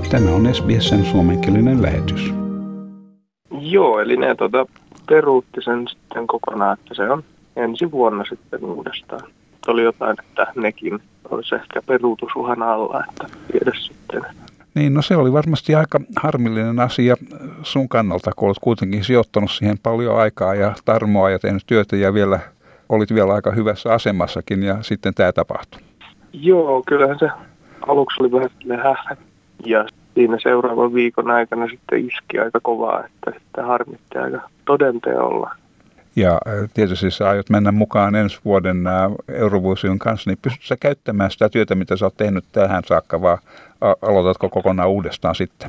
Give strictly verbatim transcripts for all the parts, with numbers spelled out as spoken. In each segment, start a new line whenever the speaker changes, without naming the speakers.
Tämä on S B S:n suomenkielinen lähetys.
Joo, eli ne tuota, peruutti sen sitten kokonaan, että se on ensi vuonna sitten uudestaan. Oli jotain, että nekin olisi ehkä peruutusuhan alla, että tiedä sitten.
Niin, no se oli varmasti aika harmillinen asia sun kannalta, kun olet kuitenkin sijoittanut siihen paljon aikaa ja tarmoa ja tehnyt työtä ja vielä olit vielä aika hyvässä asemassakin ja sitten tämä tapahtui.
Joo, kyllähän se aluksi oli vähän hähä ja siinä seuraavan viikon aikana sitten iski aika kovaa, että sitten harmitti aika todenteolla.
Ja tietysti sä aiot mennä mukaan ensi vuoden Eurovision kanssa, niin pystytkö sä käyttämään sitä työtä, mitä sä oot tehnyt tähän saakka, vaan aloitatko kokonaan uudestaan sitten?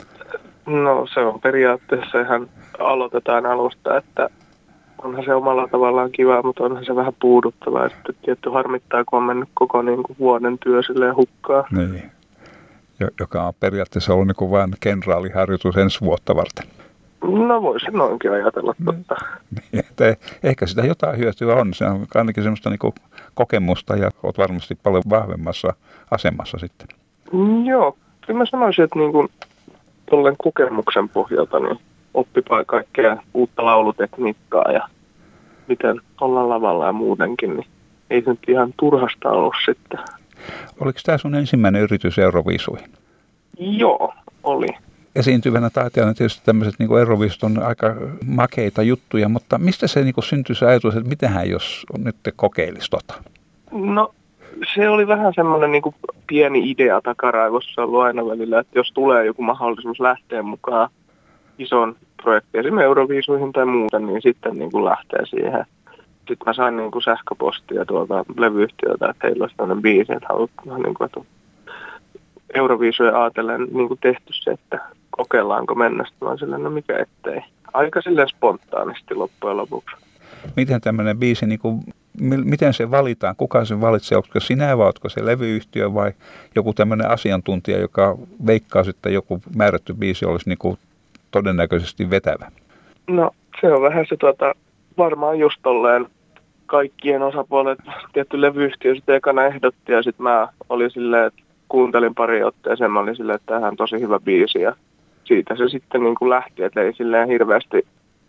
No se on periaatteessa ihan aloitetaan alusta, että onhan se omalla tavallaan kiva, mutta onhan se vähän puuduttavaa. Ja sitten tietty harmittaa, kun on mennyt koko niin kuin vuoden työ silleen hukkaan.
Niin, joka on periaatteessa ollut niin kuin vain kenraaliharjoitus ensi vuotta varten.
No voisin noinkin ajatella totta.
Niin, että ehkä sitä jotain hyötyä on. Se on ainakin semmoista niin kuin kokemusta ja olet varmasti paljon vahvemmassa asemassa sitten.
Joo, kyllä mä sanoisin, että niin kuin tolleen kokemuksen pohjalta niin oppipaa kaikkea uutta laulutekniikkaa ja miten olla lavalla ja muutenkin, niin ei se nyt ihan turhasta ollut sitten.
Oliko tämä sun ensimmäinen yritys Euroviisuihin?
Joo, oli.
Esiintyvänä taiteilijana tietysti tämmöiset niin kuin Euroviisut on aika makeita juttuja, mutta mistä se niin kuin syntyi se ajatus, että mitähän jos nyt te kokeilisi tota?
No se oli vähän semmoinen niin kuin pieni idea takaraivossa ollut aina välillä, että jos tulee joku mahdollisuus lähteä mukaan ison projektiin, esimerkiksi Euroviisuihin tai muuten, niin sitten niin kuin lähtee siihen. Sitten mä sain niin kuin sähköpostia tuolta levyyhtiöltä, että heillä olisi tämmöinen biisi, että halutaan niin kuin, että Euroviisuja ajatellen niin kuin tehty se, että kokeillaanko mennä, vaan silleen, no mikä ettei. Aika silleen spontaanisti loppujen lopuksi.
Miten tämmöinen biisi, niin kuin, miten se valitaan? Kuka sen valitsee? Onko sinä vai onko se levyyhtiö vai joku tämmöinen asiantuntija, joka veikkaa, että joku määrätty biisi olisi niin kuin todennäköisesti vetävä?
No se on vähän se tuota, varmaan just tolleen kaikkien osapuolet, tietty levyyhtiö sitten ekana ehdotti ja sitten mä olin silleen, että kuuntelin pari otteeseen, mä olin silleen, että tämähän on tosi hyvä biisi ja siitä se sitten niin kuin lähti, että ei silleen hirveästi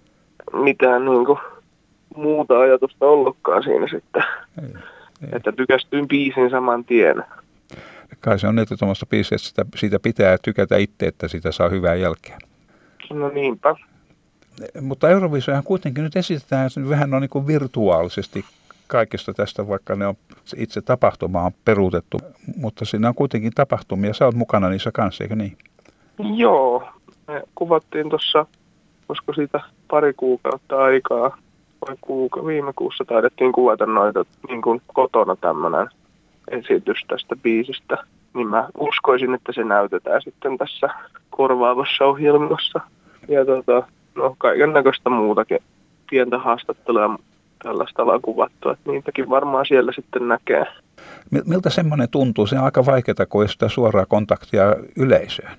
mitään niin kuin muuta ajatusta ollutkaan siinä sitten, ei, ei. Että tykästyin biisin saman tien.
Kai se on niin, että tuommoista biisiä, että sitä, siitä pitää tykätä itse, että sitä saa hyvää jälkeä.
No niinpä.
Mutta Euroviisujahan kuitenkin nyt esitetään vähän on niin kuin virtuaalisesti kaikesta tästä, vaikka ne on itse tapahtuma on peruutettu, mutta siinä on kuitenkin tapahtumia. Sä oot mukana niissä kanssa, eikö niin?
Joo, me kuvattiin tuossa, koska siitä pari kuukautta aikaa, vai kuuka, viime kuussa taidettiin kuvata noita niin kuin kotona tämmöinen esitys tästä biisistä. Niin mä uskoisin, että se näytetään sitten tässä korvaavassa ohjelmassa. Ja tota, no kaiken näköistä muutakin pientä haastattelua tällaista ollaan kuvattu, että niitäkin varmaan siellä sitten näkee.
Miltä semmoinen tuntuu? Se on aika vaikeaa, kun ei sitä suoraa kontaktia yleisöön.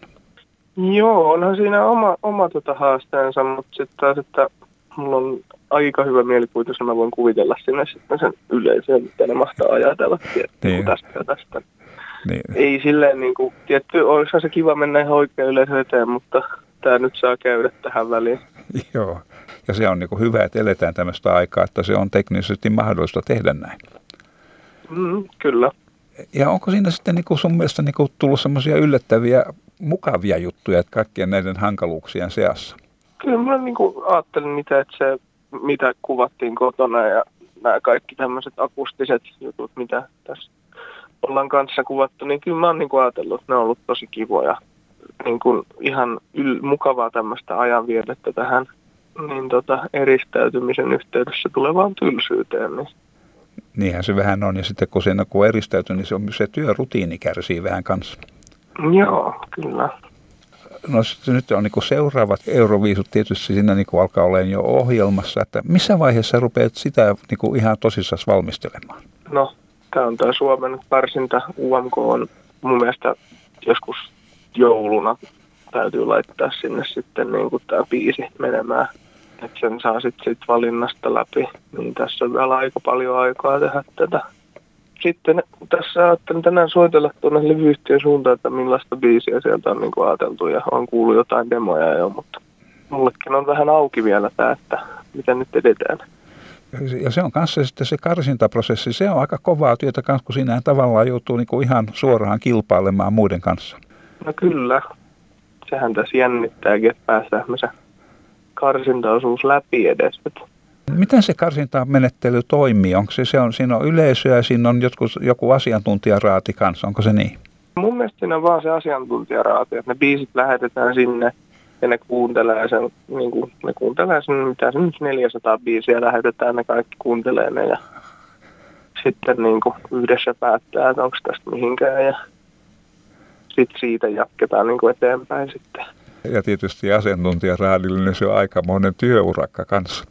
Joo, onhan siinä oma, oma tota haasteensa, mutta sitten taas, että mulla on aika hyvä mielikuvitus, että mä voin kuvitella sinne sitten sen yleisöön, mitä ne mahtaa ajatella niin. tästä ja tästä. Niin. Ei silleen, niin kuin, tietty, olisihan se kiva mennä ihan oikein yleisö eteen, mutta tämä nyt saa käydä tähän väliin.
Joo. Ja se on niin kuin hyvä, että eletään tämmöistä aikaa, että se on teknisesti mahdollista tehdä näin.
Mm, kyllä.
Ja onko siinä sitten niin kuin sun mielestä niin kuin tullut semmoisia yllättäviä, mukavia juttuja että kaikkien näiden hankaluuksien seassa?
Kyllä mä niin kuin ajattelin, mitä, että se, mitä kuvattiin kotona ja nämä kaikki tämmöiset akustiset jutut, mitä tässä ollaan kanssa kuvattu, niin kyllä mä oon niin kuin ajatellut, että ne on ollut tosi kivoja. Niin kuin ihan yl- mukavaa tämmöistä ajanvietettä tähän niin tota, eristäytymisen yhteydessä tulevaan tylsyyteen. Niin.
Niinhän se vähän on, ja sitten kun se kun eristäytyy, niin se, on, se työrutiini kärsii vähän kanssa.
Joo, kyllä.
No nyt on niin kuin seuraavat Euroviisut tietysti siinä niin kuin alkaa olemaan jo ohjelmassa, että missä vaiheessa rupeat sitä niin kuin ihan tosissaan valmistelemaan?
No, tämä on tämä Suomen karsinta U M K on mun mielestä joskus jouluna täytyy laittaa sinne sitten niin kuin tämä biisi menemään. Että sen saa sitten sit valinnasta läpi, niin tässä on vielä aika paljon aikaa tehdä tätä. sitten tässä ajattelin tänään soitella tuonne levyyhtiön suuntaan, että millaista biisiä sieltä on niin kuin ajateltu ja on kuullut jotain demoja jo, mutta mullekin on vähän auki vielä tämä, että miten nyt edetään.
Ja se on kanssa sitten se karsintaprosessi, se on aika kovaa työtä kanssa, kun siinä tavallaan joutuu niin kuin ihan suoraan kilpailemaan muiden kanssa.
No kyllä, sehän tässä jännittääkin, että päästään se karsintaosuus läpi edes.
Miten se karsintamenettely toimii? Onko se, se on, siinä on yleisöä ja siinä on jotkut, joku asiantuntijaraati kanssa, onko se niin?
Mun mielestä siinä on vaan se asiantuntijaraati, että ne biisit lähetetään sinne ja ne kuuntelee sen, niin kuin, ne kuuntelee sen, mitä se nyt neljäsataa biisiä lähetetään, ne kaikki kuuntelee ne ja sitten niin kuin yhdessä päättää, että onko tästä mihinkään ja sitten siitä jatketaan niin kuin eteenpäin sitten.
Ja tietysti asiantuntijaraadillinen se on aikamoinen työurakka kanssa.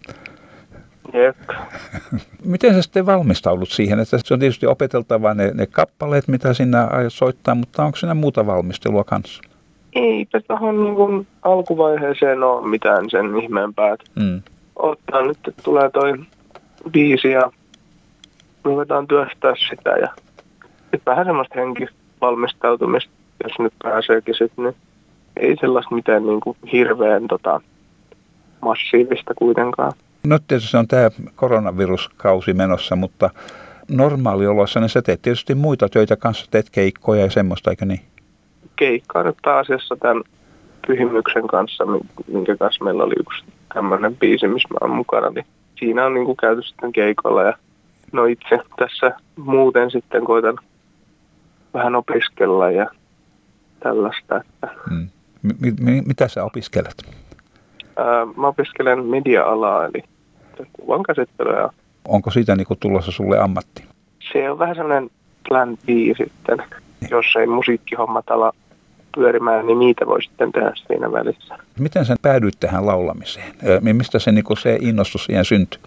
Jep. Miten
sä sitten valmistaudut siihen, että se on tietysti opeteltava ne, ne kappaleet, mitä sinä aiot soittaa, mutta onko siinä muuta valmistelua kanssa?
Eipä tähän niin kuin alkuvaiheeseen ole mitään sen ihmeempää. Mm. Ottaa nyt, että tulee toi biisi ja ruvetaan työstää sitä ja sitten vähän semmoista henkivalmistautumista, jos nyt pääseekin sitten, niin ei sellaista mitään niin kuin hirveän tota, massiivista kuitenkaan.
No tietysti se on tämä koronaviruskausi menossa, mutta normaalioloissa niin sä teet tietysti muita töitä kanssa, teet keikkoja ja semmoista, eikö niin?
Keikkaa nyt pääasiassa tämän Pyhimyksen kanssa, minkä kanssa meillä oli yksi tämmöinen biisi, missä mä oon mukana, niin siinä on niin kuin käyty sitten keikolla ja no itse tässä muuten sitten koitan vähän opiskella ja tällaista. Että
hmm. M- m- mitä sä opiskelet?
Ää, mä opiskelen media-alaa, eli kuvan käsittelyä.
Onko siitä niin kuin tulossa sulle ammatti?
Se on vähän sellainen plan B sitten. Jos ei musiikkihommat ala pyörimään, niin niitä voi sitten tehdä siinä välissä.
Miten sä päädyit tähän laulamiseen? Mistä se, niin kuin se innostus siihen syntyi?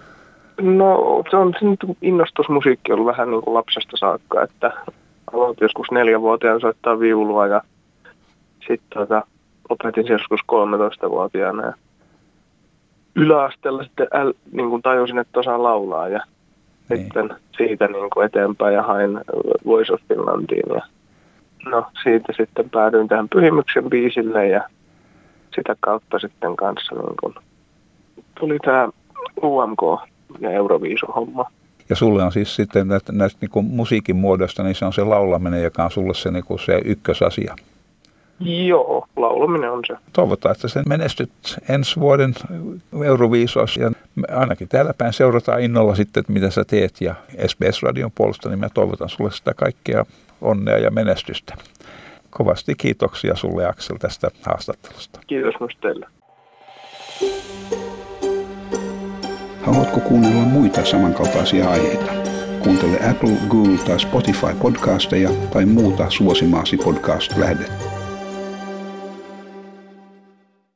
No se on se innostus musiikki ollut vähän niin kuin lapsesta saakka, että aloitin joskus neljävuotiaana soittaa viulua ja sitten tota, opetin joskus kolmetoistavuotiaana ja yläasteella sitten äl, niin kuin tajusin, että osaan laulaa ja niin. Sitten siitä niin kuin eteenpäin ja hain Voice of Finlandiin ja no siitä sitten päädyin tähän Pyhimyksen biisille ja sitä kautta sitten kanssa niin kuin tuli tämä U M K ja Euroviisu-homma.
Ja sulle on siis sitten näistä, näistä niin kuin musiikin muodosta, niin se on se laulaminen, joka on sulle se, niin kuin se ykkösasia.
Joo, laulaminen on se.
Toivotaan, että sen menestyt ensi vuoden Euroviisoissa ja ainakin täällä päin seurataan innolla sitten, että mitä sä teet ja S B S-radion puolesta, niin mä toivotan sulle sitä kaikkea onnea ja menestystä. Kovasti kiitoksia sulle, Aksel, tästä haastattelusta.
Kiitos myös teille.
Haluatko kuunnella muita samankaltaisia aiheita? Kuuntele Apple, Google tai Spotify podcasteja tai muuta suosimaasi podcast-lähdettä.